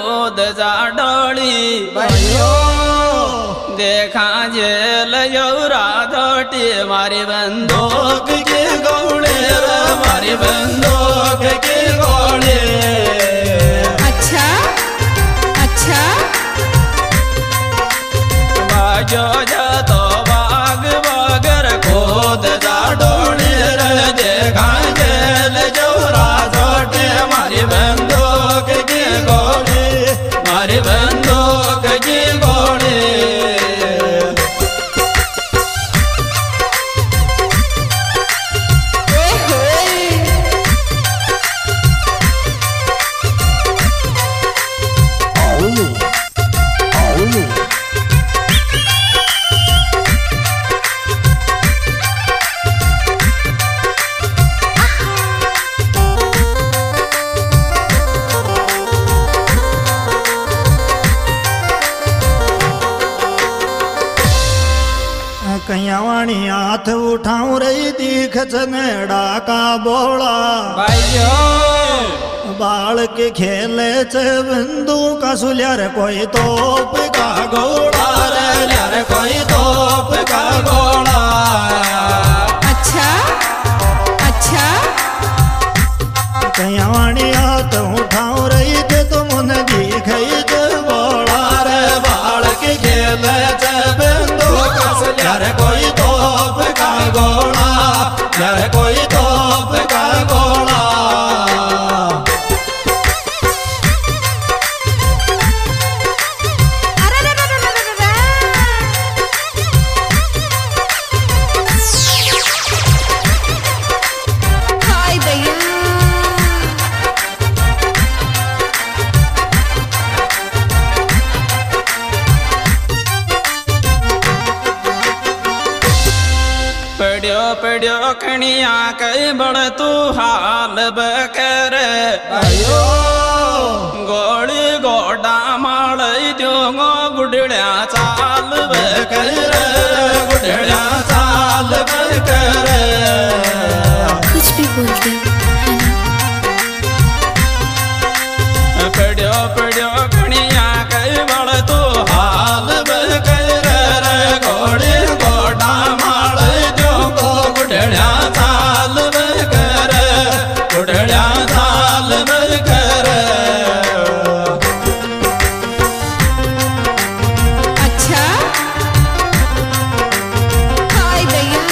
खोद जा डोली भाइयो देखा जेल यौरा धोटी मारी बंदूक की गोली मारी बंदूक की गोली। अच्छा अच्छा बाजो जा तो बाग बागर खोद जा डोली देखा जेल यौरा धोटी मारी बंदूक की गोली मारी बंदूक की गोली। कैयावाणी हाथ उठाऊं रही दीख चनेड़ा का बोला भाइयो बाल के खेले चे बंदूक का सुल्यार कोई तोप का गोला रे कोई तोप का गोला। अच्छा अच्छा कैयावाणी हाथ उठाऊं रही थे तुम ने दिखाई चे बोला रे बाल के खेले चे बंदूक का सुल्यार कोई तोप का गोला यार कोई तोप का गोला। पड़ियो पड़ियो कणिया कई बड़ तू हाल बकर भाइयो गोली गोडा माल दो गुडड़िया चाल बकर गुडड़िया चाल बकर कुछ भी बोलते हो पड़ियो पड़ियो कणिया कई बड़ तू हाल बकर गोली गोडा माल गुडड़िया चाल बकर गुडड़िया चाल बकर। अच्छा हाय भैया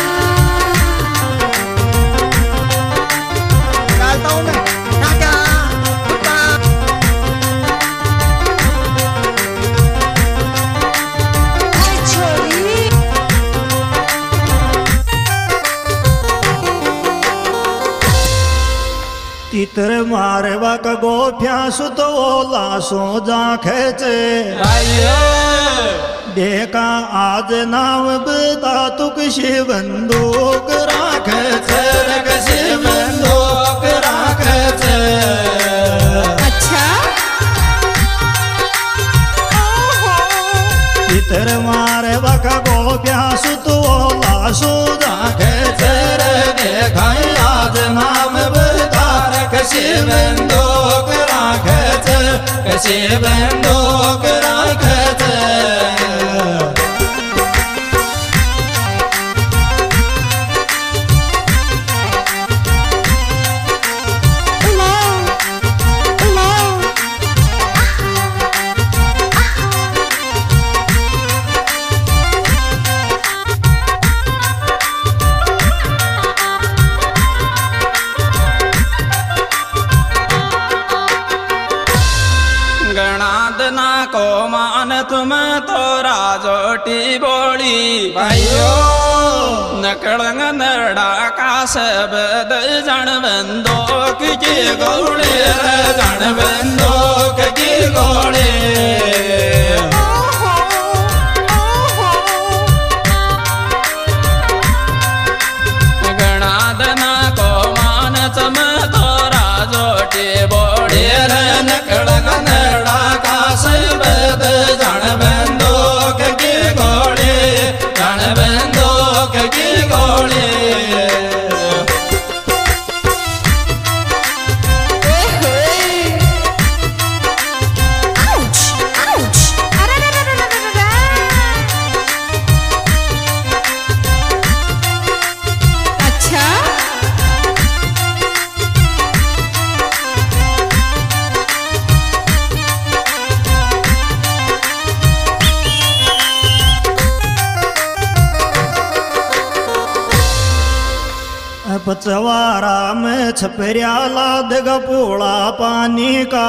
डालता हूँ मैं टाटा हाय छोरी तीतर मारे बाक गोफ्या सुत ओला सो जा खेचे भाइयो देखा आज नाव बता तू किसी बंदूक राखे छे किसी बंदूक राखे छे। अच्छा तीतर मारे बाक गोफ्या सुत ओला सो जा खेचे देखा आज नाम कसी बंदूक राखे छे कसी बंदूक राखे छे। गणादना को मान तुम तो राजोटी बोली भाइयो नकड़ंग नड़ा का सब जन बंदूक की गोली जन बंदूक की गोली। गणादना को मान तुम तो राजोटी बोली नकड़ंग नड़ा का सब जन बंदूक की गोली जन बंदूक की गोली। पचवारा में छपरिया लाद गपोड़ा पानी का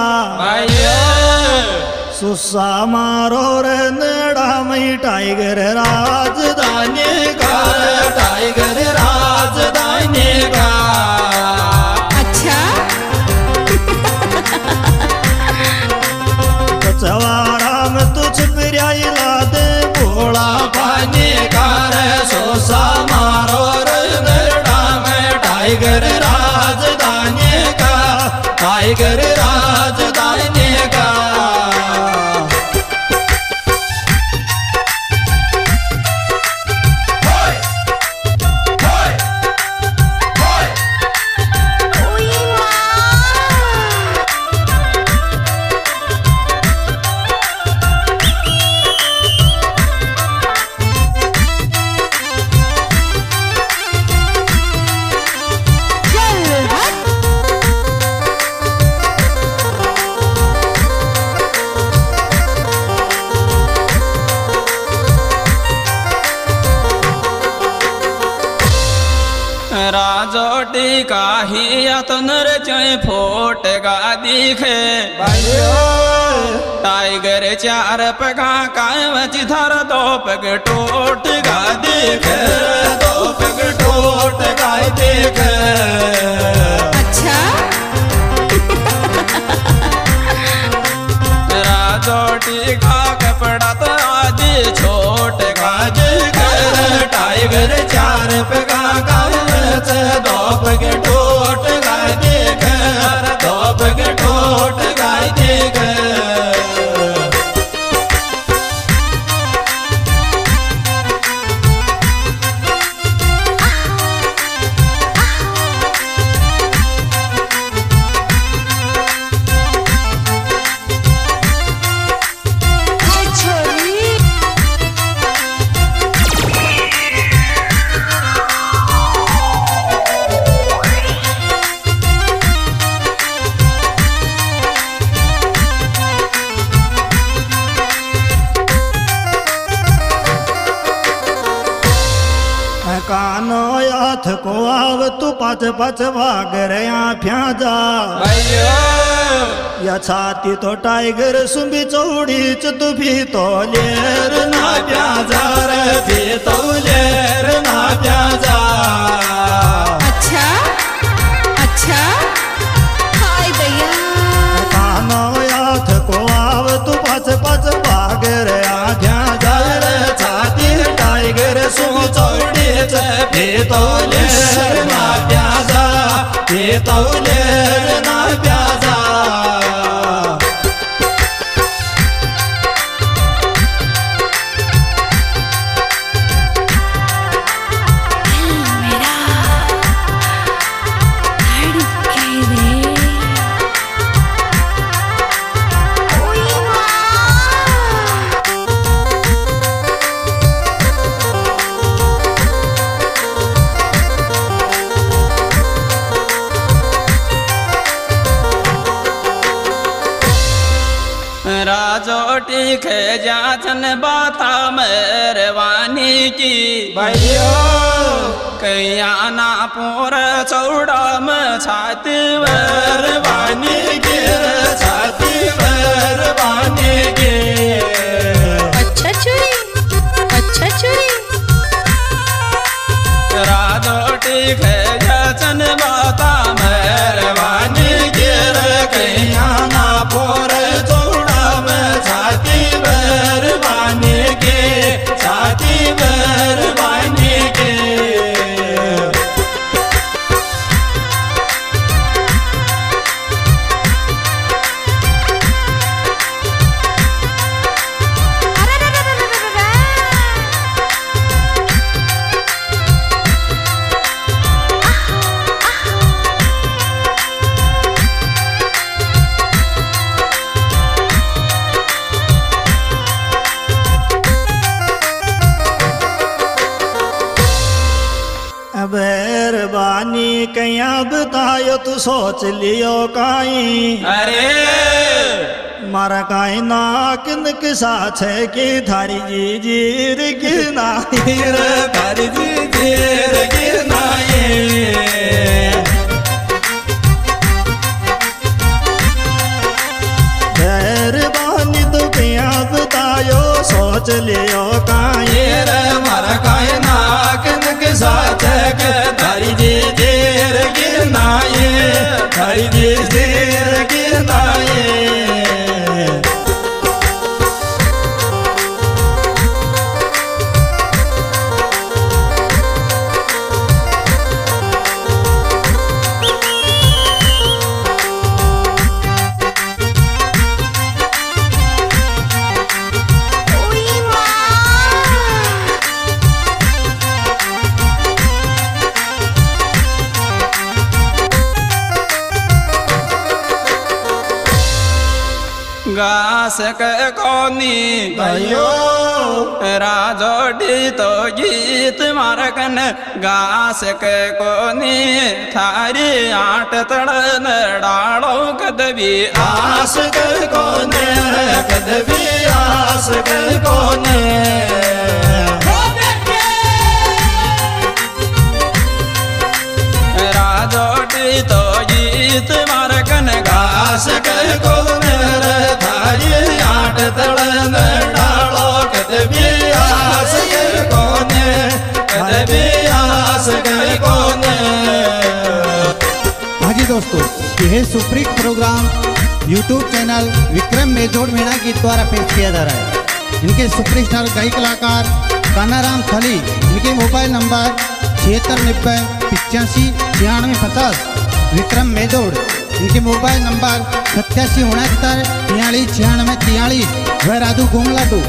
सुसा मारो रे नेड़ा मई टाइगर राजधानी का टाइगर राजधानी का। अच्छा पचवारा में तू छपरिया लाद भोला पानी का रे सुसा मारो रे नेड़ा में टाइगर राजधानी का टाइगर राजधानी का। राजोटी का ही अतनर चय फोट गा दिखे टाइगर चार पगा कावच धर दो पग टोट गा दिखे दो पग टोट गा दिखे। अच्छा राजोटी का कपड़ा तो आदि छोट गा दिखे टाइगर चार पगा दो पग टोट गाय देख दो पग टोट गाय देख। कानो याथ को आव तू पाच पाच भाग रया फ्याजा या छाती तो टाइगर सुबी चौड़ी तू भी तो लेर ना प्याजा रे भी तो लेर ना प्याजा। अच्छा अच्छा हाय भैया कानो याथ को आव तू पाच पाच भाग रया फ्याजा रे छाती टाइगर सुबी चौड़ी लेर ना प्याजा लेर ना प्याजा। मेरा धड़के रे ओए राजोटी खे जाचन बाता मेहरबानी की भैया कैया ना पोर चौड़ा में छाती मेहरबानी की छाती मेहरबानी की। अच्छा चुरी राजोटी खे जाचन बाता मेहरबानी की कैया ना पोर छाती मेहरबानी के छाती मेहरबानी के। मेहरबानी कया बतायो तू सोच लियो काई अरे मारा काई नाकन के साथ की थारी जी जीर गिनाई रे थारी जी जीर गिनाई मेहरबानी तो क्या बतायो सोच लियो काई रे मारा काई नाकन के साथ के थारी जी जीर गिनाई थारी जी जीर गिनाई घास के कोनी भाइयो राजोडी तो गीत मारकन घास के कोनी थारी आट तड़न डालो कदवी आस के कोने कदवी आस के कोने राजोडी तो गीत मारकन घास के कोने थारी आट तड़न डालो कदवी आस के कोने कदवी आस के कोने। हाँ जी दोस्तों, यह superhit program YouTube channel Vikram Mejod Meena के द्वारा पेश किया जा रहा है। इनके सुपरस्टार गायक कलाकार कानाराम थली, इनके मोबाइल नंबर 7690859650। विक्रम मेजोड़, इनके मोबाइल नंबर 8769434693। वह राधू घूमलाडू।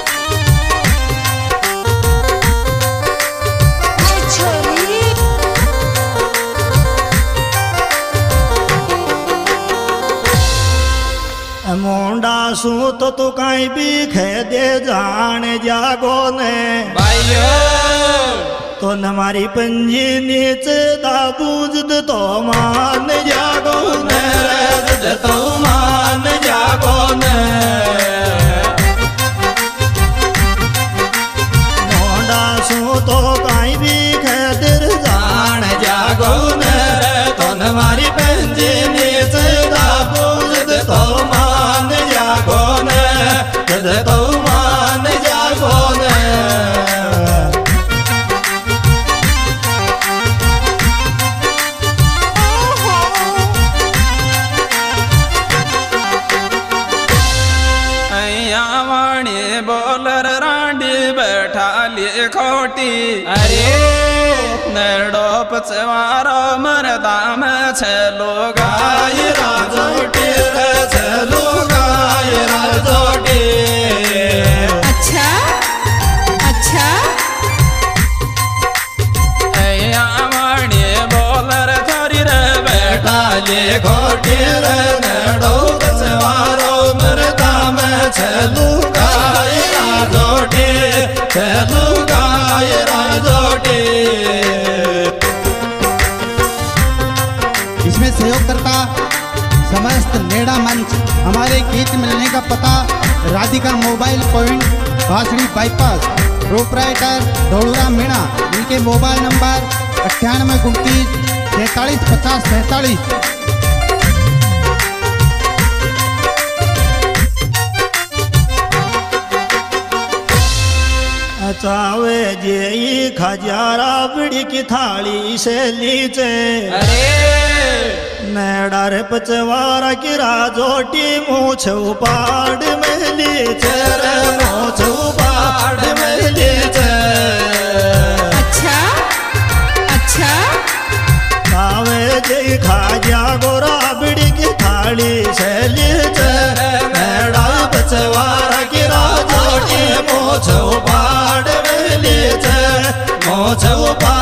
मुंडा सू तो तू कहीं भी खे दे जान जागो ने भाइयो तो नमारी पंजी नीच दाबूज तो मान जागो ने तो मान जागो ने मुंडा सू तो कहीं भी खे दे जान जागो ने तो नमारी पंजी नीच दाबूज तो मान जागो ने तो मान जागो ने। बोलर रांडी बैठा लिए खोटी अरे नड़ो पचवारो मरदा में छलो गाय राजोटी छलो गाय राजोटी। अच्छा अच्छा वाणी बोलर थोड़ी रे बैठा लिए खोटी रे नड़ो पचवारो मरदा में छलो गाय राजोटी। इसमें सहयोगकर्ता समस्त नेड़ा मंच। हमारे गीत मिलने का पता Radhika mobile point, Bansdi bypass, proprietor Dauduram Meena. इनके मोबाइल नंबर 9829 4350 47। चावे जे खजारा बड़ी की थाली से लीचे नेडार पचवारा की राजोटी मूछ उपाड़ में लीचे रे मूछ उपाड़ में लीचे। अच्छा अच्छा चावे जे खाजा गोरा बड़ी की थाली से लीचे नेडार पचवारा की राजोटी मूछ उपाड़ में लीचे मूछ उपाड़